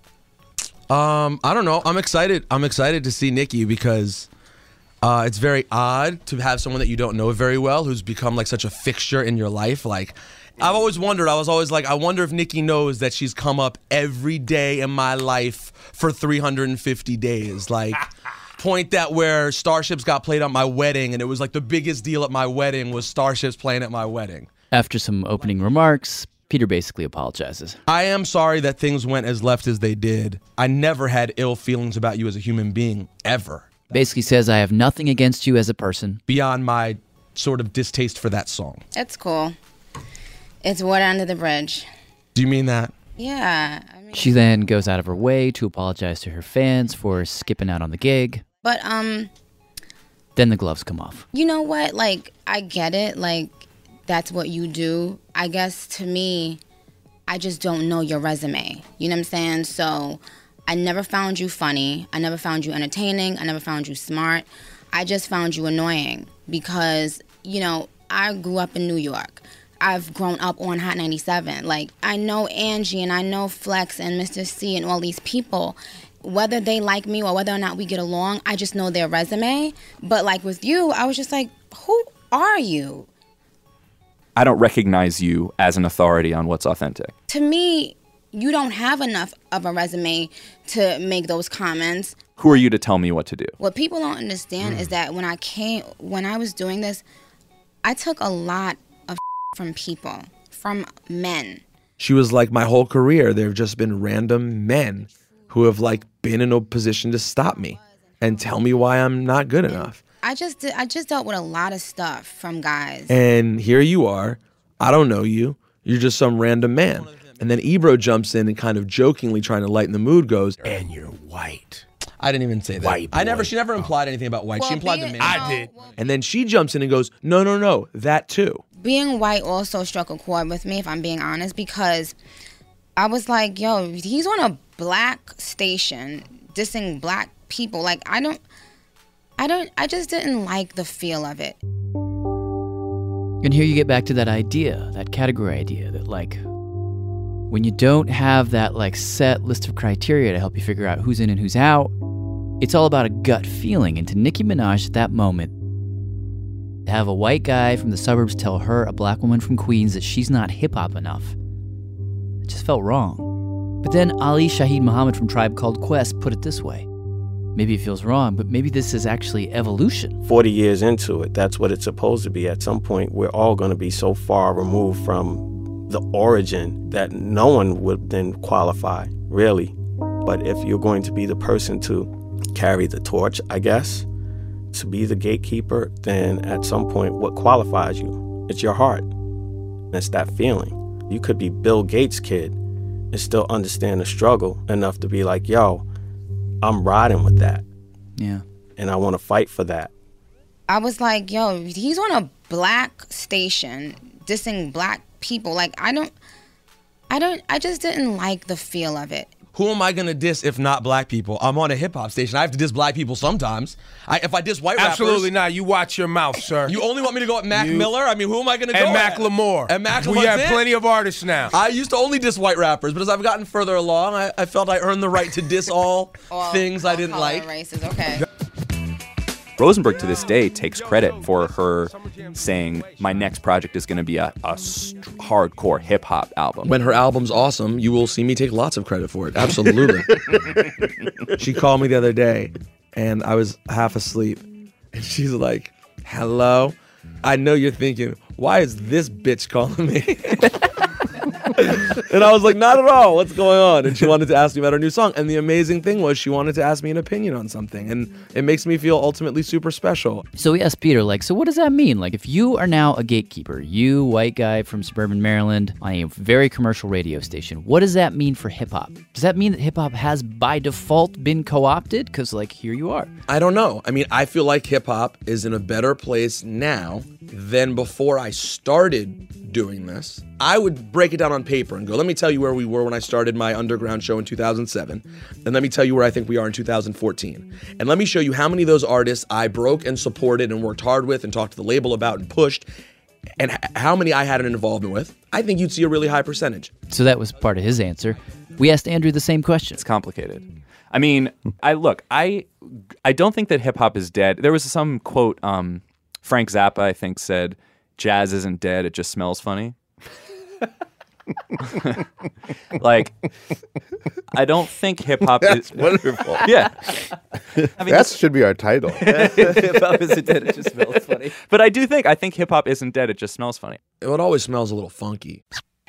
I don't know. I'm excited. I'm excited to see Nicki because it's very odd to have someone that you don't know very well who's become like such a fixture in your life. Like, I've always wondered, I wonder if Nicki knows that she's come up every day in my life for 350 days. Like, point that where Starships got played at my wedding, and it was like the biggest deal at my wedding was Starships playing at my wedding. After some opening remarks, Peter basically apologizes. I am sorry that things went as left as they did. I never had ill feelings about you as a human being, ever. Basically says, I have nothing against you as a person. Beyond my sort of distaste for that song. It's cool. It's water under the bridge. Do you mean that? Yeah. She then goes out of her way to apologize to her fans for skipping out on the gig. But, then the gloves come off. You know what? Like, I get it. Like, that's what you do. I guess to me, I just don't know your resume. You know what I'm saying? So I never found you funny. I never found you entertaining. I never found you smart. I just found you annoying because, I grew up in New York. I've grown up on Hot 97. Like, I know Angie and I know Flex and Mr. C and all these people. Whether they like me or whether or not we get along, I just know their resume. But like with you, I was just like, are you? I don't recognize you as an authority on what's authentic. To me, you don't have enough of a resume to make those comments. Who are you to tell me what to do? What people don't understand is that when I was doing this, I took a lot of from people, from men. She was like, my whole career, there have just been random men who have like been in a position to stop me and tell me why I'm not good enough. I just dealt with a lot of stuff from guys. And here you are. I don't know you. You're just some random man. And then Ebro jumps in and kind of jokingly trying to lighten the mood goes, and you're white. I didn't even say that. White boy. She never implied anything about white. Well, she implied the man. I did. And then she jumps in and goes, no, that too. Being white also struck a chord with me, if I'm being honest, because I was like, yo, he's on a black station dissing black people. Like, I just didn't like the feel of it. And here you get back to that idea, that category idea, that like, when you don't have that like set list of criteria to help you figure out who's in and who's out, it's all about a gut feeling. And to Nicki Minaj at that moment, to have a white guy from the suburbs tell her, a black woman from Queens, that she's not hip-hop enough, it just felt wrong. But then Ali Shaheed Muhammad from Tribe Called Quest put it this way. Maybe it feels wrong, but maybe this is actually evolution. 40 years into it, that's what it's supposed to be. At some point, we're all going to be so far removed from the origin that no one would then qualify, really. But if you're going to be the person to carry the torch, I guess, to be the gatekeeper, then at some point, what qualifies you? It's your heart. It's that feeling. You could be Bill Gates' kid and still understand the struggle enough to be like, yo, I'm riding with that. Yeah. And I want to fight for that. I was like, yo, he's on a black station dissing black people. Like, I just didn't like the feel of it. Who am I going to diss if not black people? I'm on a hip-hop station. I have to diss black people sometimes. If I diss white rappers... Absolutely not. You watch your mouth, sir. You only want me to go at Mac Miller? I mean, who am I going to go at? And Macklemore. And Macklemore. We have plenty of artists now. I used to only diss white rappers, but as I've gotten further along, I felt I earned the right to diss all things I didn't like. Races, okay. Rosenberg to this day takes credit for her saying, my next project is going to be a hardcore hip-hop album. When her album's awesome, you will see me take lots of credit for it. Absolutely. She called me the other day, and I was half asleep. And she's like, hello? I know you're thinking, why is this bitch calling me? And I was like, not at all. What's going on? And she wanted to ask me about her new song. And the amazing thing was she wanted to ask me an opinion on something. And it makes me feel ultimately super special. So we asked Peter, like, so what does that mean? Like, if you are now a gatekeeper, you, white guy from suburban Maryland, on a very commercial radio station, what does that mean for hip-hop? Does that mean that hip-hop has, by default, been co-opted? Because, like, here you are. I don't know. I mean, I feel like hip-hop is in a better place now than before I started doing this. I would break it down on paper and go, let me tell you where we were when I started my underground show in 2007. And let me tell you where I think we are in 2014. And let me show you how many of those artists I broke and supported and worked hard with and talked to the label about and pushed, and how many I had an involvement with. I think you'd see a really high percentage. So that was part of his answer. We asked Andrew the same question. It's complicated. I mean, I don't think that hip-hop is dead. There was some quote, Frank Zappa, I think, said, jazz isn't dead, it just smells funny. Like, I don't think hip-hop That's is... wonderful. Yeah. I mean, that should be our title. Hip-hop isn't dead, it just smells funny. But I think hip-hop isn't dead, it just smells funny. It always smells a little funky.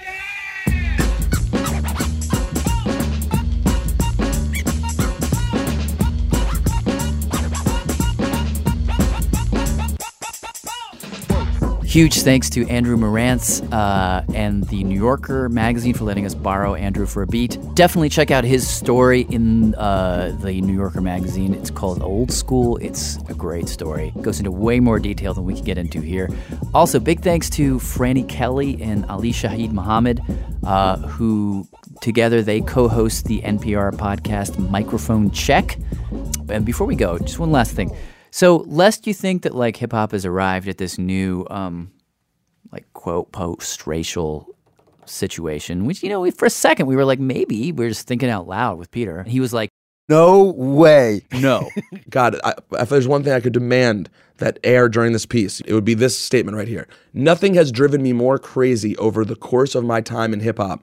Huge thanks to Andrew Marantz and the New Yorker magazine for letting us borrow Andrew for a beat. Definitely check out his story in the New Yorker magazine. It's called Old School. It's a great story. It goes into way more detail than we can get into here. Also, big thanks to Franny Kelly and Ali Shaheed Muhammad, who together they co-host the NPR podcast Microphone Check. And before we go, just one last thing. So, lest you think that, like, hip-hop has arrived at this new, like, quote, post-racial situation, which, you know, for a second we were like, maybe. We were just thinking out loud with Peter. He was like, No way. No. God, if there's one thing I could demand that air during this piece, it would be this statement right here. Nothing has driven me more crazy over the course of my time in hip-hop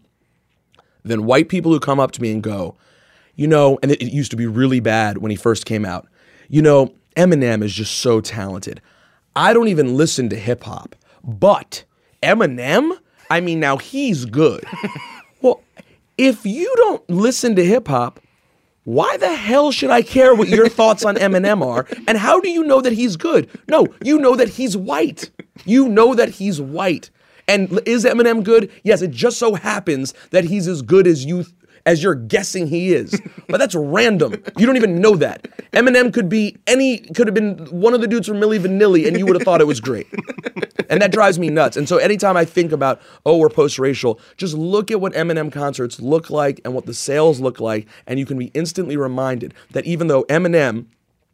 than white people who come up to me and go, you know, and it used to be really bad when he first came out, you know, Eminem is just so talented. I don't even listen to hip-hop, but Eminem, I mean, now he's good. Well, if you don't listen to hip-hop, why the hell should I care what your thoughts on Eminem are? And how do you know that he's good? No, you know that he's white. You know that he's white. And is Eminem good? Yes, it just so happens that he's as good as you're guessing he is. But that's random. You don't even know that. Eminem could have been one of the dudes from Milli Vanilli and you would have thought it was great. And that drives me nuts. And so anytime I think about, oh, we're post-racial, just look at what Eminem concerts look like and what the sales look like, and you can be instantly reminded that even though Eminem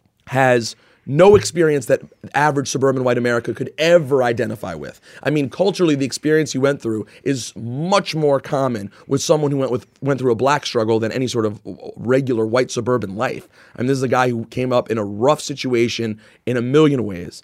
has no experience that average suburban white America could ever identify with. I mean, culturally, the experience he went through is much more common with someone who went through a black struggle than any sort of regular white suburban life. I mean, this is a guy who came up in a rough situation in a million ways,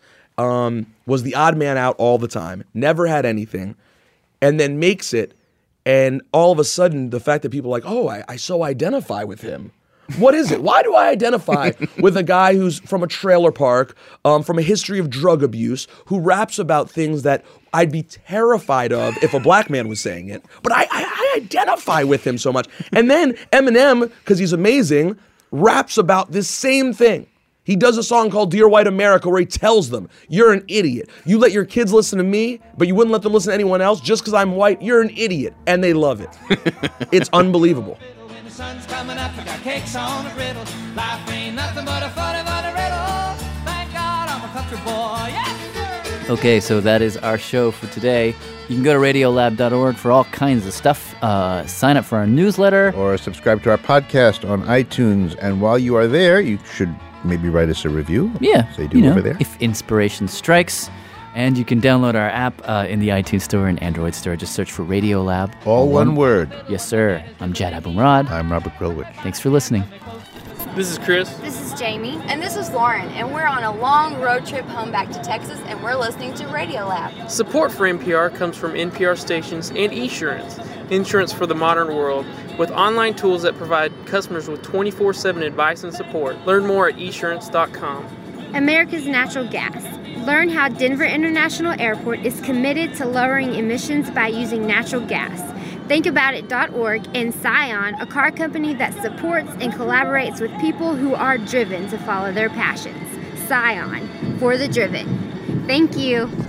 was the odd man out all the time, never had anything, and then makes it, and all of a sudden, the fact that people are like, oh, I so identify with him. What is it? Why do I identify with a guy who's from a trailer park, from a history of drug abuse, who raps about things that I'd be terrified of if a black man was saying it? But I identify with him so much. And then Eminem, because he's amazing, raps about this same thing. He does a song called Dear White America where he tells them, you're an idiot. You let your kids listen to me, but you wouldn't let them listen to anyone else just because I'm white. You're an idiot. And they love it. It's unbelievable. Sun's coming up, I got cakes on a griddle. Life ain't nothing but a funny riddle. Thank God I'm a country boy. Yes, Okay, so that is our show for today. You can go to radiolab.org for all kinds of stuff. Sign up for our newsletter. Or subscribe to our podcast on iTunes. And while you are there, you should maybe write us a review. Yeah. So you do over there. If inspiration strikes. And you can download our app in the iTunes Store and Android Store. Just search for Radiolab. All one word. Yes, sir. I'm Jad Abumrad. I'm Robert Krulwich. Thanks for listening. This is Chris. This is Jamie. And this is Lauren. And we're on a long road trip home back to Texas, and we're listening to Radiolab. Support for NPR comes from NPR stations and Esurance, insurance for the modern world, with online tools that provide customers with 24/7 advice and support. Learn more at esurance.com. America's natural gas. Learn how Denver International Airport is committed to lowering emissions by using natural gas. ThinkAboutIt.org and Scion, a car company that supports and collaborates with people who are driven to follow their passions. Scion, for the driven. Thank you.